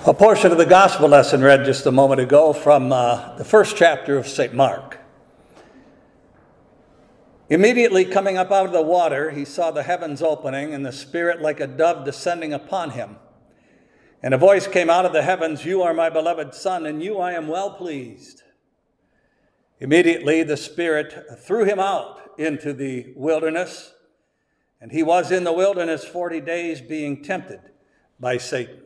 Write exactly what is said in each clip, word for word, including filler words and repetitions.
A portion of the gospel lesson read just a moment ago from uh, the first chapter of Saint Mark. Immediately coming up out of the water, he saw the heavens opening and the Spirit like a dove descending upon him. And a voice came out of the heavens, "You are my beloved Son, in you I am well pleased." Immediately the Spirit threw him out into the wilderness, and he was in the wilderness forty days being tempted by Satan.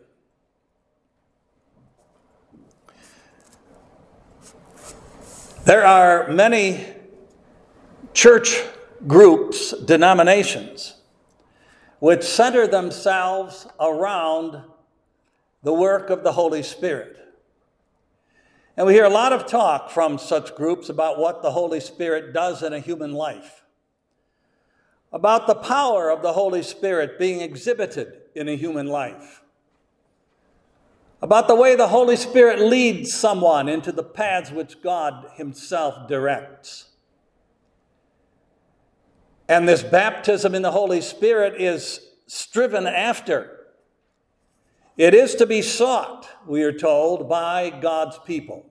There are many church groups, denominations, which center themselves around the work of the Holy Spirit. And we hear a lot of talk from such groups about what the Holy Spirit does in a human life, about the power of the Holy Spirit being exhibited in a human life, about the way the Holy Spirit leads someone into the paths which God himself directs. And this baptism in the Holy Spirit is striven after. It is to be sought, we are told, by God's people.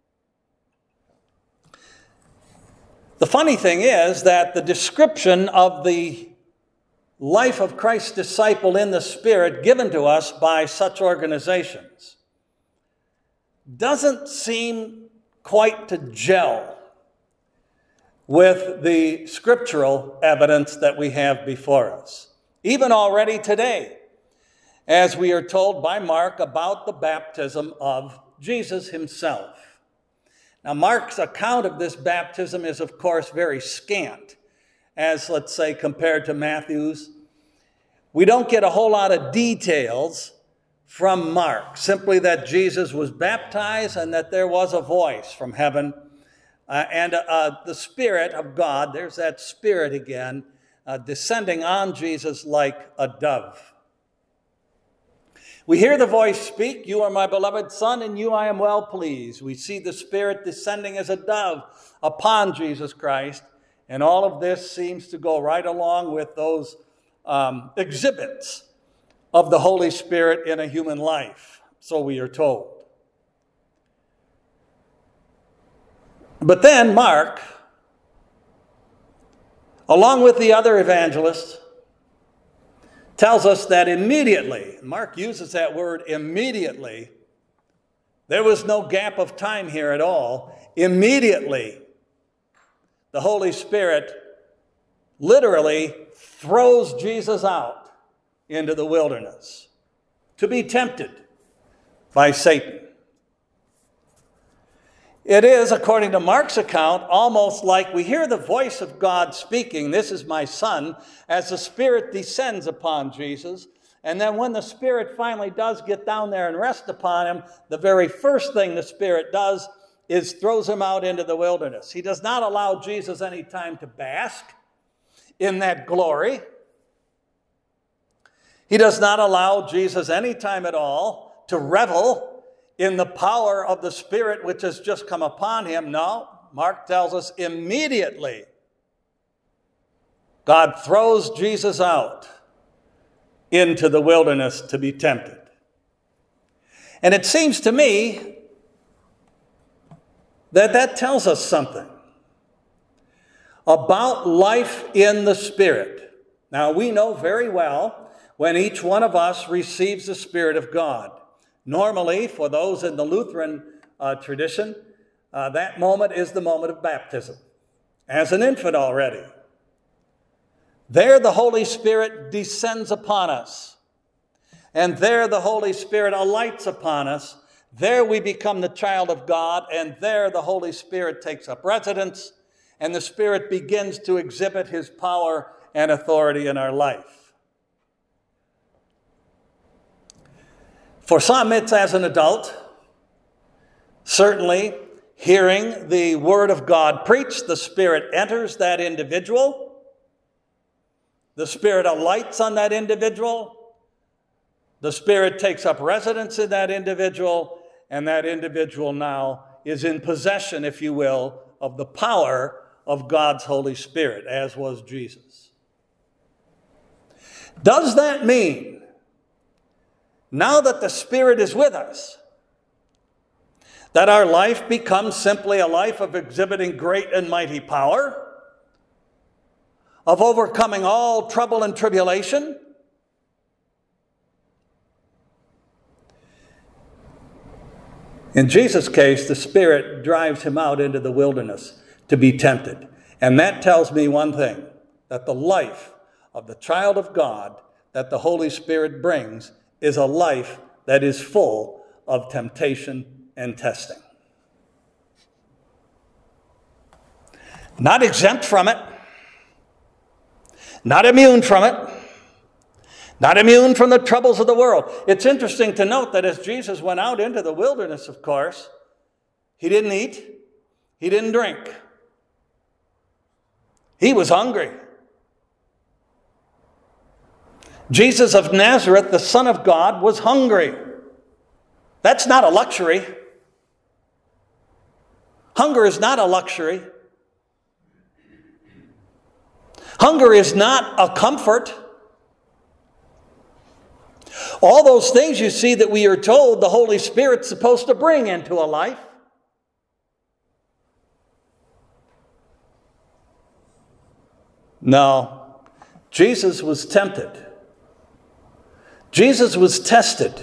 The funny thing is that the description of the life of Christ's disciple in the Spirit given to us by such organizations doesn't seem quite to gel with the scriptural evidence that we have before us. Even already today, as we are told by Mark about the baptism of Jesus himself. Now, Mark's account of this baptism is, of course, very scant, as, let's say, compared to Matthew's. We don't get a whole lot of details from Mark, simply that Jesus was baptized and that there was a voice from heaven. Uh, and uh, the Spirit of God, there's that Spirit again, uh, descending on Jesus like a dove. We hear the voice speak, "You are my beloved Son, in you I am well pleased." We see the Spirit descending as a dove upon Jesus Christ. And all of this seems to go right along with those um, exhibits of the Holy Spirit in a human life, so we are told. But then Mark, along with the other evangelists, tells us that immediately, Mark uses that word immediately, there was no gap of time here at all. Immediately, the Holy Spirit literally throws Jesus out into the wilderness to be tempted by Satan. It is, according to Mark's account, almost like we hear the voice of God speaking, "This is my Son," as the Spirit descends upon Jesus. And then when the Spirit finally does get down there and rest upon him, the very first thing the Spirit does is throws him out into the wilderness. He does not allow Jesus any time to bask in that glory. He does not allow Jesus any time at all to revel in the power of the Spirit which has just come upon him. No, Mark tells us immediately God throws Jesus out into the wilderness to be tempted. And it seems to me that that tells us something about life in the Spirit. Now, we know very well when each one of us receives the Spirit of God. Normally, for those in the Lutheran uh, tradition, uh, that moment is the moment of baptism, as an infant already. There the Holy Spirit descends upon us, and there the Holy Spirit alights upon us. There we become the child of God, and there the Holy Spirit takes up residence, and the Spirit begins to exhibit his power and authority in our life. For some, it's as an adult. Certainly, hearing the Word of God preached, the Spirit enters that individual. The Spirit alights on that individual. The Spirit takes up residence in that individual, and that individual now is in possession, if you will, of the power of God's Holy Spirit, as was Jesus. Does that mean now that the Spirit is with us, that our life becomes simply a life of exhibiting great and mighty power, of overcoming all trouble and tribulation. In Jesus' case, the Spirit drives him out into the wilderness to be tempted. And that tells me one thing, that the life of the child of God that the Holy Spirit brings is a life that is full of temptation and testing. Not exempt from it, not immune from it, not immune from the troubles of the world. It's interesting to note that as Jesus went out into the wilderness, of course, he didn't eat, he didn't drink. He was hungry. Jesus of Nazareth, the Son of God, was hungry. That's not a luxury. Hunger is not a luxury. Hunger is not a comfort. All those things you see that we are told the Holy Spirit's supposed to bring into a life. No, Jesus was tempted. Jesus was tested.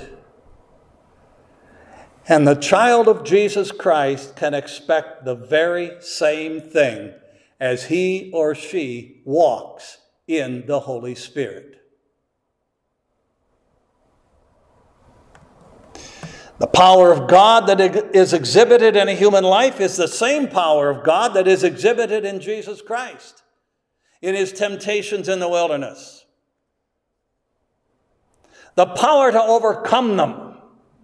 And the child of Jesus Christ can expect the very same thing as he or she walks in the Holy Spirit. The power of God that is exhibited in a human life is the same power of God that is exhibited in Jesus Christ in his temptations in the wilderness. The power to overcome them.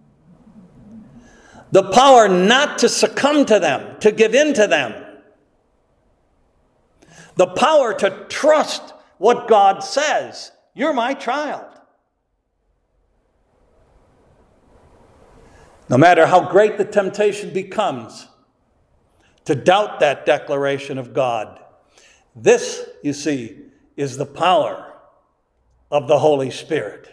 The power not to succumb to them, to give in to them. The power to trust what God says. You're my child. No matter how great the temptation becomes to doubt that declaration of God, this, you see, is the power of the Holy Spirit.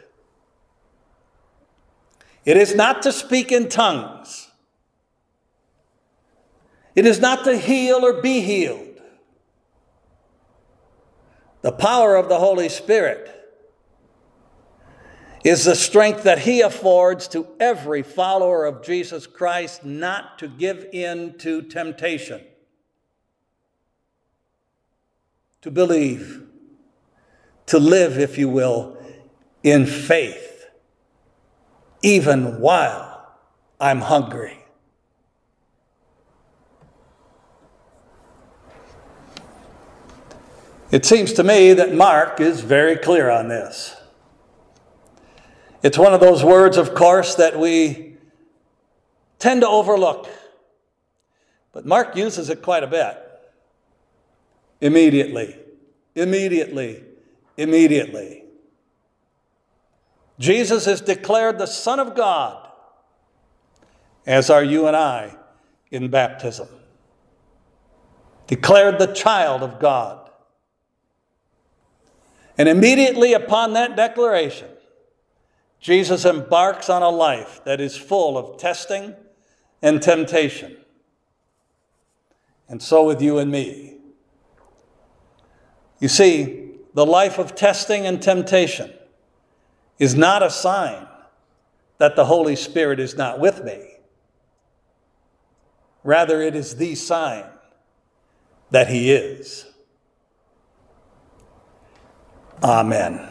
It is not to speak in tongues. It is not to heal or be healed. The power of the Holy Spirit is the strength that he affords to every follower of Jesus Christ not to give in to temptation, to believe, to live, if you will, in faith, even while I'm hungry. It seems to me that Mark is very clear on this. It's one of those words, of course, that we tend to overlook. But Mark uses it quite a bit. Immediately, immediately, immediately. Jesus is declared the Son of God, as are you and I in baptism. Declared the child of God. And immediately upon that declaration, Jesus embarks on a life that is full of testing and temptation. And so with you and me. You see, the life of testing and temptation is not a sign that the Holy Spirit is not with me. Rather, it is the sign that he is. Amen.